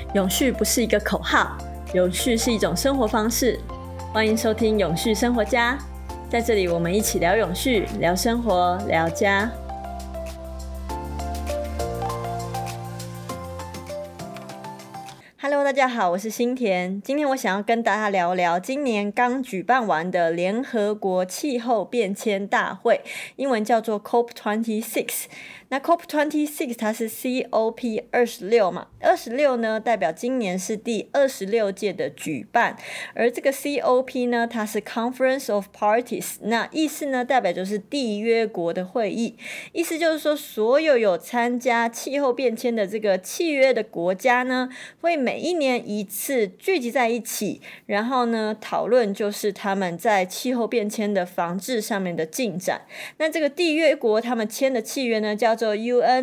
永续不是一个口号，永续是一种生活方式。欢迎收听永续生活家，在这里我们一起聊永续，聊生活，聊家。Hello， 大家好，我是新田。今天我想要跟大家聊聊今年刚举办完的联合国气候变迁大会，英文叫做 COP26。那 COP26 它是 COP26 嘛，26呢代表今年是第26届的举办，而这个 COP 呢它是 Conference of Parties， 那意思呢代表就是缔约国的会议，意思就是说所有有参加气候变迁的这个契约的国家呢，会每一年一次聚集在一起，然后呢讨论就是他们在气候变迁的防治上面的进展。那这个缔约国他们签的契约呢叫做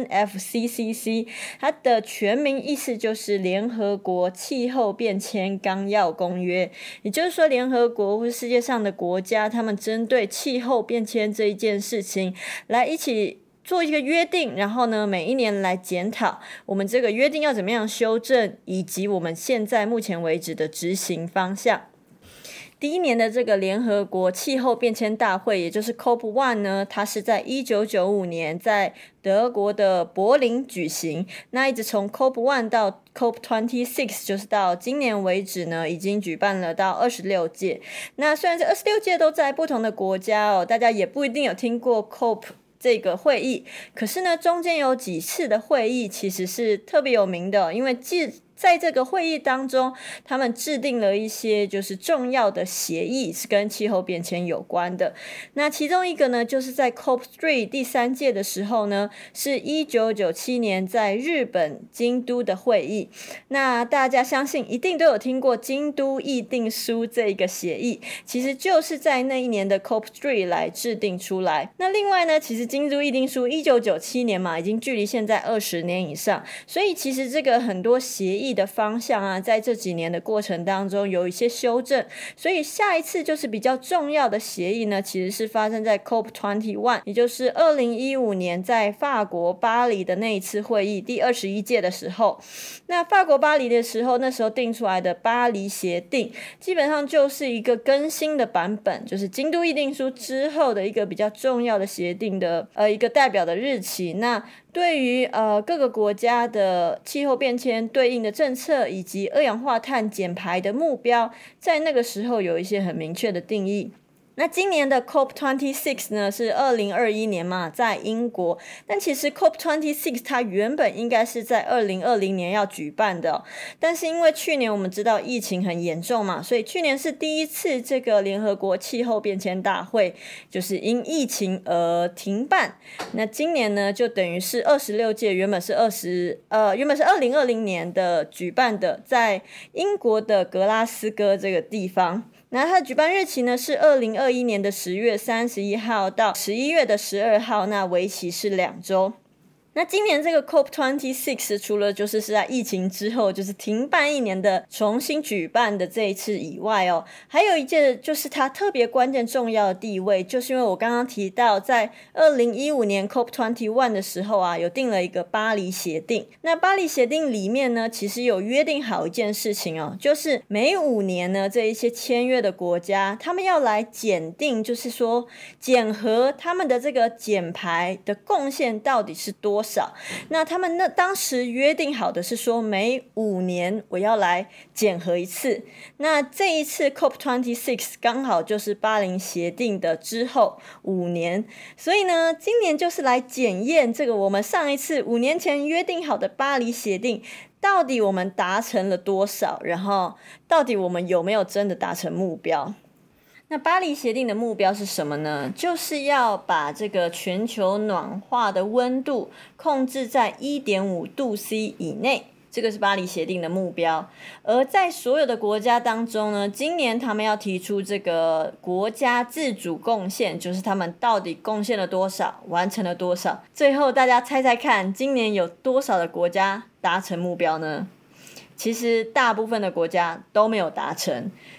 UNFCCC， 它的全名意思就是联合国气候变迁纲要公约，也就是说联合国或是世界上的国家，他们针对气候变迁这一件事情来一起做一个约定，然后呢每一年来检讨我们这个约定要怎么样修正，以及我们现在目前为止的执行方向。第一年的这个联合国气候变迁大会，也就是 COP1 呢，它是在1995年在德国的柏林举行。那一直从 COP1 到 COP26， 就是到今年为止呢，已经举办了到26届。那虽然这26届都在不同的国家哦，大家也不一定有听过 COP这个会议，可是呢中间有几次的会议其实是特别有名的，因为在这个会议当中，他们制定了一些就是重要的协议，是跟气候变迁有关的。那其中一个呢，就是在 COP3 第3届的时候呢，是1997年在日本京都的会议。那大家相信一定都有听过京都议定书这个协议，其实就是在那一年的 COP3 来制定出来。那另外呢，其实京都议定书1997年嘛，已经距离现在20年以上，所以其实这个很多协议的方向啊，在这几年的过程当中有一些修正，所以下一次就是比较重要的协议呢，其实是发生在 COP21， 也就是2015年在法国巴黎的那一次会议，第21届的时候。那法国巴黎的时候，那时候定出来的巴黎协定基本上就是一个更新的版本，就是京都议定书之后的一个比较重要的协定的一个代表的日期。那对于各个国家的气候变迁对应的政策以及二氧化碳减排的目标，在那个时候有一些很明确的定义。那今年的 COP26 呢是2021年嘛，在英国，但其实 COP26 它原本应该是在2020年要举办的但是因为去年我们知道疫情很严重嘛，所以去年是第一次这个联合国气候变迁大会就是因疫情而停办。那今年呢就等于是26届，原本是2020年的举办的，在英国的格拉斯哥这个地方。那它的举办日期呢是2021年的10月31号到11月的12号，那为期是2周。那今年这个 COP26 除了就是在疫情之后就是停办1年的重新举办的这一次以外还有一件就是它特别关键重要的地位，就是因为我刚刚提到在2015年 COP21 的时候有定了一个巴黎协定。那巴黎协定里面呢其实有约定好一件事情就是每5年呢这一些签约的国家他们要来检定，就是说检核他们的这个减排的贡献到底是多少。那他们当时约定好的是说每5年我要来检核一次。那这一次 COP26 刚好就是巴黎协定的之后5年，所以呢今年就是来检验这个我们上一次5年前约定好的巴黎协定到底我们达成了多少，然后到底我们有没有真的达成目标。那巴黎协定的目标是什么呢？就是要把这个全球暖化的温度控制在 1.5 度 C 以内，这个是巴黎协定的目标。而在所有的国家当中呢，今年他们要提出这个国家自主贡献，就是他们到底贡献了多少，完成了多少。最后大家猜猜看，今年有多少的国家达成目标呢？其实大部分的国家都没有达成。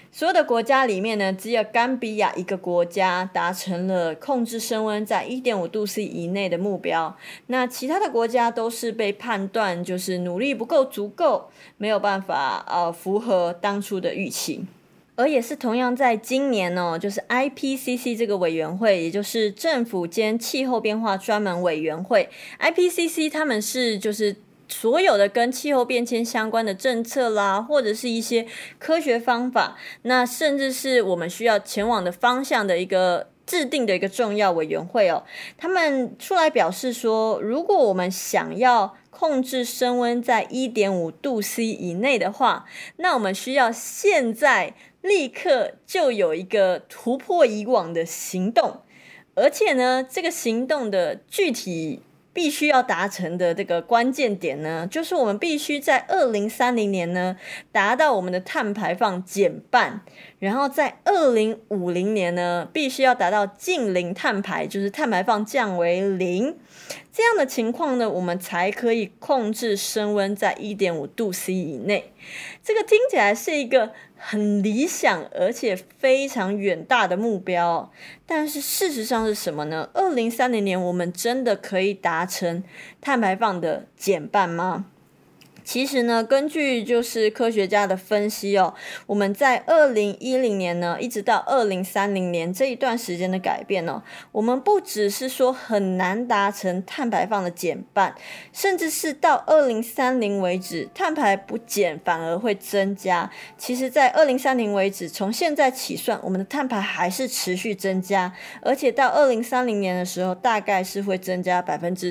所有的国家里面呢，只有甘比亚一个国家达成了控制升温在 1.5 度 C 以内的目标，那其他的国家都是被判断就是努力不够足够，没有办法符合当初的预期。而也是同样在今年就是 IPCC 这个委员会，也就是政府间气候变化专门委员会 IPCC 他们是就是所有的跟气候变迁相关的政策啦，或者是一些科学方法，那甚至是我们需要前往的方向的一个制定的一个重要委员会他们出来表示说，如果我们想要控制升温在 1.5 度 C 以内的话，那我们需要现在立刻就有一个突破以往的行动，而且呢，这个行动的具体必须要达成的这个关键点呢，就是我们必须在2030年呢达到我们的碳排放减半，然后在2050年呢必须要达到净零碳排，就是碳排放降为0。这样的情况呢，我们才可以控制升温在 1.5 度 C 以内。这个听起来是一个很理想而且非常远大的目标，但是事实上是什么呢？2030年我们真的可以达成碳排放的减半吗？其实呢，根据就是科学家的分析我们在2010年呢，一直到2030年这一段时间的改变我们不只是说很难达成碳排放的减半，甚至是到2030为止，碳排不减反而会增加。其实在2030为止，从现在起算，我们的碳排还是持续增加，而且到2030年的时候，大概是会增加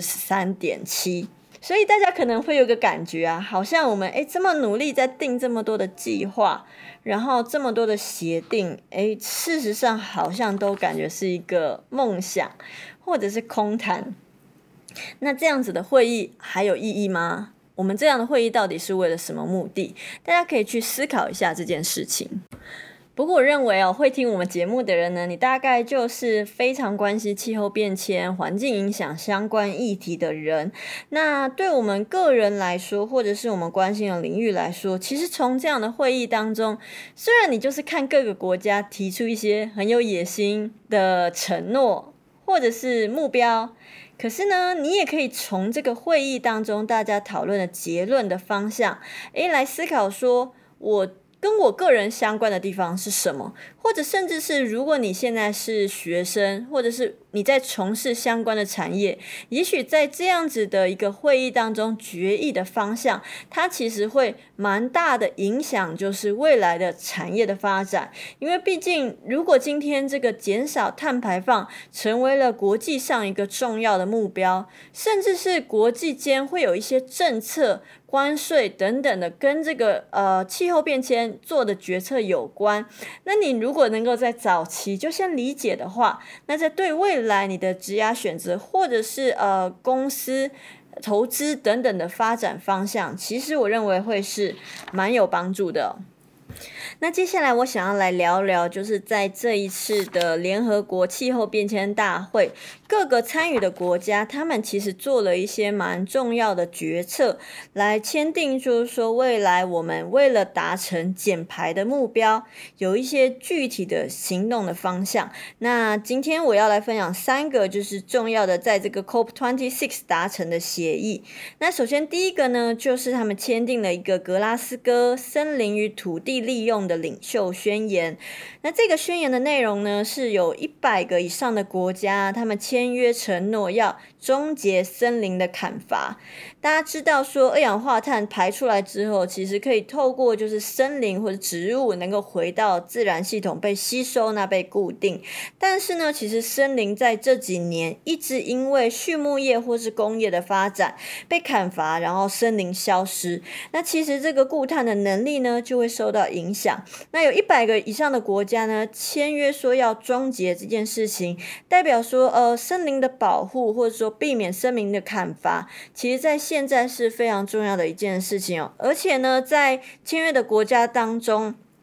13.7%。所以大家可能会有个感觉好像我们这么努力在定这么多的计划，然后这么多的协定事实上好像都感觉是一个梦想或者是空谈。那这样子的会议还有意义吗？我们这样的会议到底是为了什么目的？大家可以去思考一下这件事情。不过我认为会听我们节目的人呢，你大概就是非常关心气候变迁、环境影响相关议题的人。那对我们个人来说，或者是我们关心的领域来说，其实从这样的会议当中，虽然你就是看各个国家提出一些很有野心的承诺或者是目标，可是呢，你也可以从这个会议当中大家讨论的结论的方向来思考说，我跟我个人相关的地方是什么，或者甚至是如果你现在是学生，或者是你在从事相关的产业，也许在这样子的一个会议当中决议的方向，它其实会蛮大的影响就是未来的产业的发展。因为毕竟如果今天这个减少碳排放成为了国际上一个重要的目标，甚至是国际间会有一些政策、关税等等的跟这个气候变迁做的决策有关，那你如果能够在早期就先理解的话，那在对未来你的职业选择或者是公司投资等等的发展方向，其实我认为会是蛮有帮助的那接下来我想要来聊聊，就是在这一次的联合国气候变迁大会，各个参与的国家他们其实做了一些蛮重要的决策，来签订就是说未来我们为了达成减排的目标，有一些具体的行动的方向。那今天我要来分享3个就是重要的在这个 COP26 达成的协议。那首先第一个呢，就是他们签订了一个格拉斯哥森林与土地利用的领袖宣言。那这个宣言的内容呢，是有100个以上的国家他们签约承诺要终结森林的砍伐。大家知道说二氧化碳排出来之后，其实可以透过就是森林或者植物能够回到自然系统被吸收，那被固定。但是呢，其实森林在这几年一直因为畜牧业或是工业的发展被砍伐，然后森林消失，那其实这个固碳的能力呢就会受到影响。那有100个以上的国家呢签约说要终结这件事情，代表说森林的保护或者说避免森林的砍伐，其实在现在是非常重要的一件事情而且呢，在签约的国家当中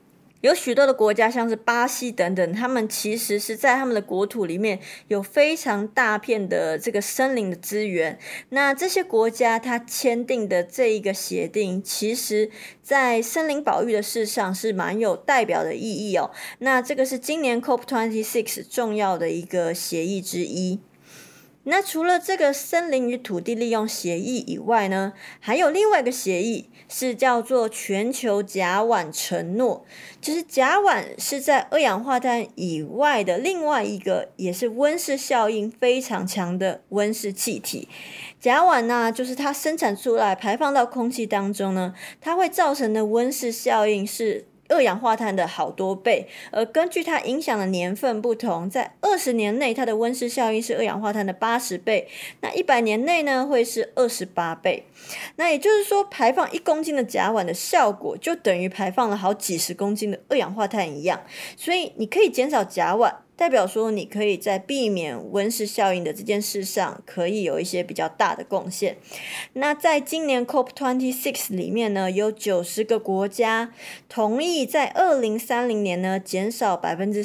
有许多的国家像是巴西等等，他们其实是在他们的国土里面有非常大片的这个森林的资源，那这些国家它签订的这一个协定，其实在森林保育的事上是蛮有代表的意义哦。那这个是今年 COP26 重要的一个协议之一。那除了这个森林与土地利用协议以外呢，还有另外一个协议是叫做全球甲烷承诺，就是甲烷是在二氧化碳以外的另外一个也是温室效应非常强的温室气体。甲烷呢，就是它生产出来排放到空气当中呢，它会造成的温室效应是二氧化碳的好多倍，而根据它影响的年份不同，在20年内它的温室效应是二氧化碳的80倍，那100年内呢会是28倍。那也就是说，排放1公斤的甲烷的效果就等于排放了好几十公斤的二氧化碳一样，所以你可以减少甲烷，代表说你可以在避免温室效应的这件事上可以有一些比较大的贡献。那在今年 COP26 里面呢，有90个国家同意在2030年呢减少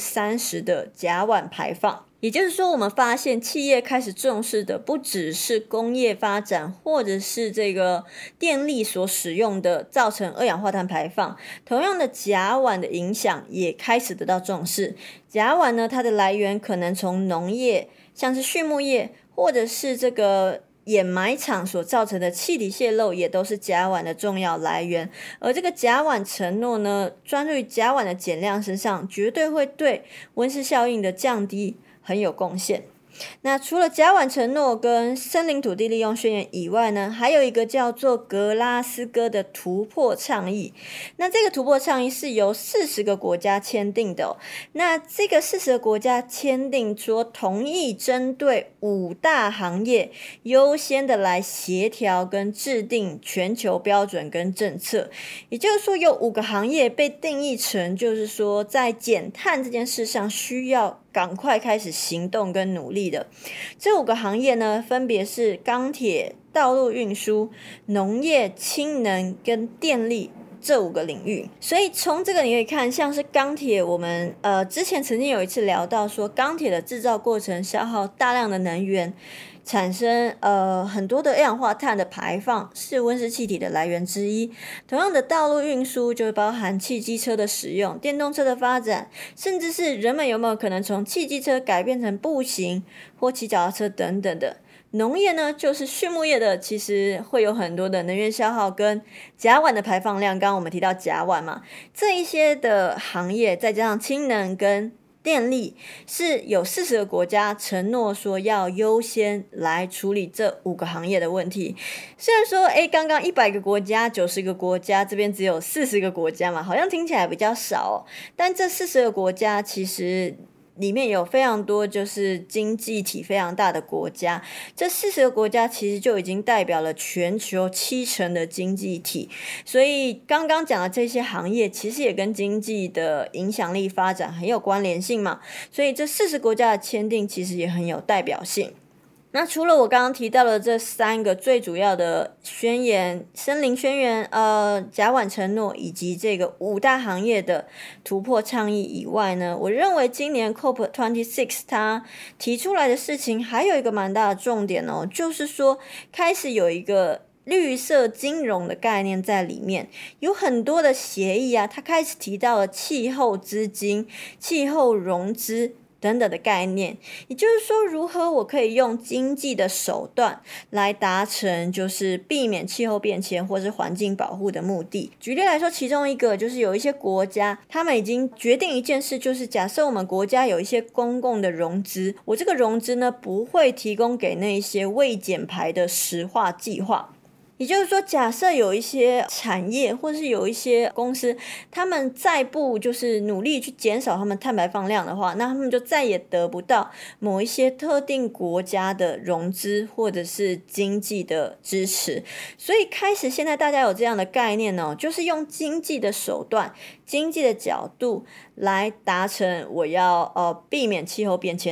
30% 的甲烷排放。也就是说，我们发现企业开始重视的不只是工业发展或者是这个电力所使用的造成二氧化碳排放，同样的甲烷的影响也开始得到重视。甲烷呢，它的来源可能从农业，像是畜牧业，或者是这个掩埋场所造成的气体泄漏，也都是甲烷的重要来源。而这个甲烷承诺呢，专注于甲烷的减量身上，绝对会对温室效应的降低很有贡献。那除了甲烷承诺跟森林土地利用宣言以外呢，还有一个叫做格拉斯哥的突破倡议。那这个突破倡议是由40个国家签订的哦。那这个40个国家签订说同意针对5大行业优先的来协调跟制定全球标准跟政策。也就是说，有5个行业被定义成就是说在减碳这件事上需要赶快开始行动跟努力的。这5个行业呢，分别是钢铁、道路运输、农业、氢能跟电力这5个领域。所以从这个你可以看，像是钢铁，我们之前曾经有一次聊到说，钢铁的制造过程消耗大量的能源，产生很多的二氧化碳的排放，是温室气体的来源之一。同样的，道路运输就包含汽机车的使用、电动车的发展，甚至是人们有没有可能从汽机车改变成步行或骑脚踏车等等的。农业呢，就是畜牧业的，其实会有很多的能源消耗跟甲烷的排放量。刚刚我们提到甲烷嘛，这一些的行业，再加上氢能跟电力，是有40个国家承诺说要优先来处理这5个行业的问题。虽然说刚刚100个国家90个国家，这边只有40个国家嘛，好像听起来比较少哦，但这40个国家其实里面有非常多就是经济体非常大的国家，这40个国家其实就已经代表了全球70%的经济体，所以刚刚讲的这些行业其实也跟经济的影响力发展很有关联性嘛，所以这40国家的签订其实也很有代表性。那除了我刚刚提到的这3个最主要的宣言，森林宣言、甲烷承诺以及这个5大行业的突破倡议以外呢，我认为今年 COP26 它提出来的事情还有一个蛮大的重点哦，就是说开始有一个绿色金融的概念在里面，有很多的协议啊，它开始提到了气候资金、气候融资等等的概念，也就是说，如何我可以用经济的手段来达成就是避免气候变迁或是环境保护的目的。举例来说，其中一个就是有一些国家，他们已经决定一件事，就是假设我们国家有一些公共的融资，我这个融资呢不会提供给那些未减排的石化计划。也就是说，假设有一些产业或是有一些公司，他们再不就是努力去减少他们碳排放量的话，那他们就再也得不到某一些特定国家的融资或者是经济的支持。所以开始现在大家有这样的概念哦，就是用经济的手段、经济的角度来达成我要避免气候变迁的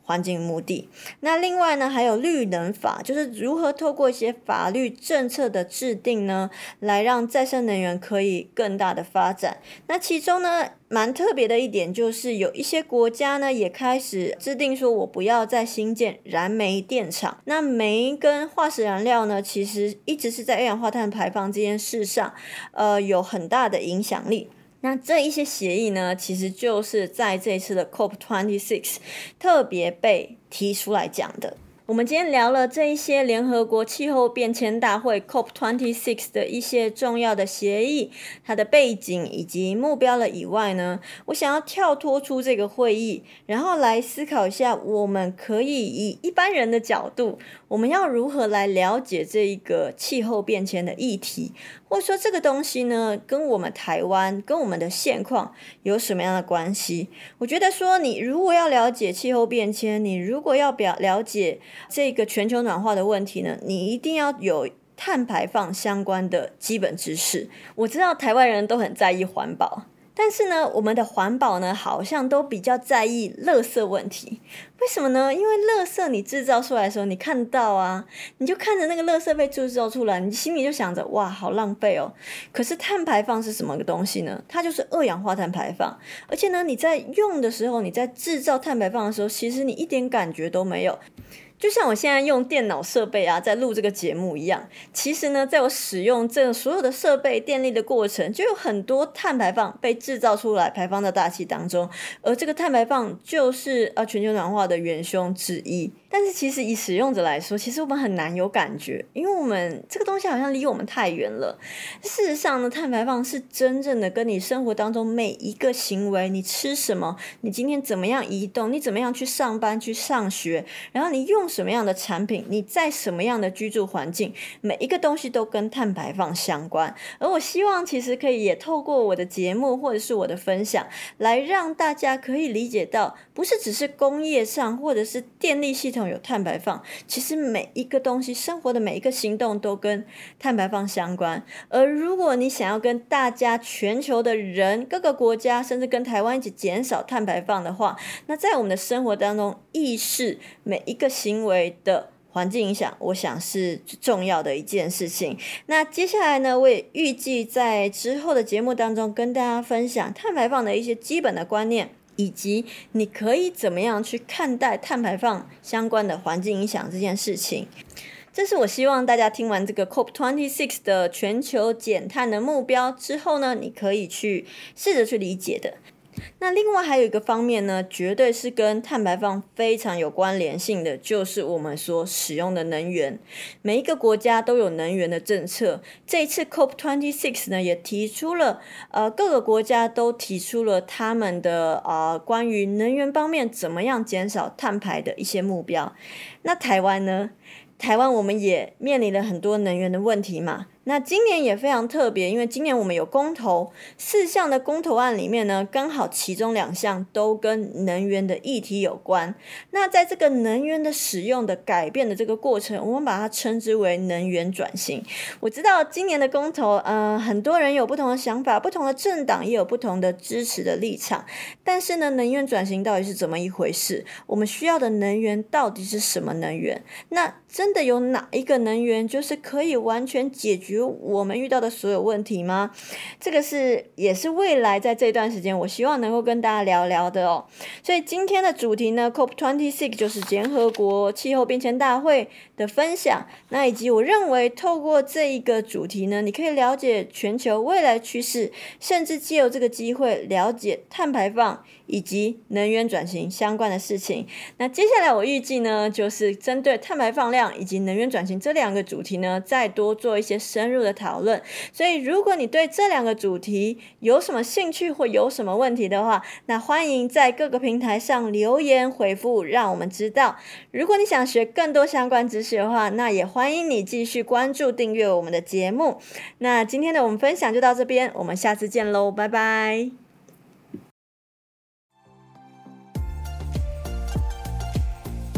环境目的。那另外呢，还有绿能法，就是如何透过一些法律政策的制定呢，来让再生能源可以更大的发展。那其中呢，蛮特别的一点就是有一些国家呢也开始制定说，我不要再新建燃煤电厂。那煤跟化石燃料呢，其实一直是在二氧化碳排放这件事上，有很大的影响力。那这一些协议呢，其实就是在这一次的 COP26 特别被提出来讲的。我们今天聊了这一些联合国气候变迁大会 COP26 的一些重要的协议，它的背景以及目标了以外呢，我想要跳脱出这个会议，然后来思考一下，我们可以以一般人的角度，我们要如何来了解这一个气候变迁的议题，或者说这个东西呢，跟我们台湾跟我们的现况有什么样的关系。我觉得说，你如果要了解气候变迁，你如果要了解这个全球暖化的问题呢，你一定要有碳排放相关的基本知识。我知道台湾人都很在意环保，但是呢，我们的环保呢，好像都比较在意垃圾问题。为什么呢？因为垃圾你制造出来的时候，你看到啊，你就看着那个垃圾被制造出来，你心里就想着，哇，好浪费哦。可是碳排放是什么个东西呢？它就是二氧化碳排放。而且呢，你在用的时候，你在制造碳排放的时候，其实你一点感觉都没有。就像我现在用电脑设备啊，在录这个节目一样，其实呢，在我使用这所有的设备电力的过程，就有很多碳排放被制造出来，排放到大气当中，而这个碳排放就是全球暖化的元凶之一。但是其实以使用者来说，其实我们很难有感觉，因为我们这个东西好像离我们太远了。事实上呢，碳排放是真正的跟你生活当中每一个行为，你吃什么，你今天怎么样移动，你怎么样去上班去上学，然后你用什么样的产品，你在什么样的居住环境，每一个东西都跟碳排放相关。而我希望其实可以也透过我的节目或者是我的分享，来让大家可以理解到，不是只是工业上或者是电力系统有碳排放，其实每一个东西，生活的每一个行动都跟碳排放相关。而如果你想要跟大家全球的人，各个国家甚至跟台湾一起减少碳排放的话，那在我们的生活当中意识每一个行为的环境影响，我想是最重要的一件事情。那接下来呢，我也预计在之后的节目当中跟大家分享碳排放的一些基本的观念，以及你可以怎么样去看待碳排放相关的环境影响这件事情。这是我希望大家听完这个 COP26 的全球减碳的目标之后呢，你可以去试着去理解的。那另外还有一个方面呢，绝对是跟碳排放非常有关联性的，就是我们所使用的能源。每一个国家都有能源的政策，这一次 COP26 呢也提出了各个国家都提出了他们的关于能源方面怎么样减少碳排的一些目标。那台湾呢？台湾我们也面临了很多能源的问题嘛。那今年也非常特别，因为今年我们有公投，4项的公投案里面呢，刚好其中2项都跟能源的议题有关。那在这个能源的使用的改变的这个过程，我们把它称之为能源转型。我知道今年的公投很多人有不同的想法，不同的政党也有不同的支持的立场，但是呢，能源转型到底是怎么一回事？我们需要的能源到底是什么能源？那真的有哪一个能源就是可以完全解决我们遇到的所有问题吗？这个也是未来在这段时间我希望能够跟大家聊聊的哦。所以今天的主题呢 COP26 就是联合国气候变迁大会的分享，那以及我认为透过这一个主题呢，你可以了解全球未来趋势，甚至藉由这个机会了解碳排放以及能源转型相关的事情。那接下来我预计呢，就是针对碳排放量以及能源转型这2个主题呢，再多做一些深入的讨论。所以如果你对这2个主题有什么兴趣或有什么问题的话，那欢迎在各个平台上留言回复，让我们知道。如果你想学更多相关知识的话，那也欢迎你继续关注订阅我们的节目。那今天的我们分享就到这边，我们下次见咯，拜拜。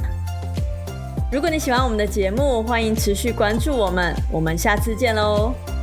如果你喜欢我们的节目，欢迎持续关注我们，我们下次见咯。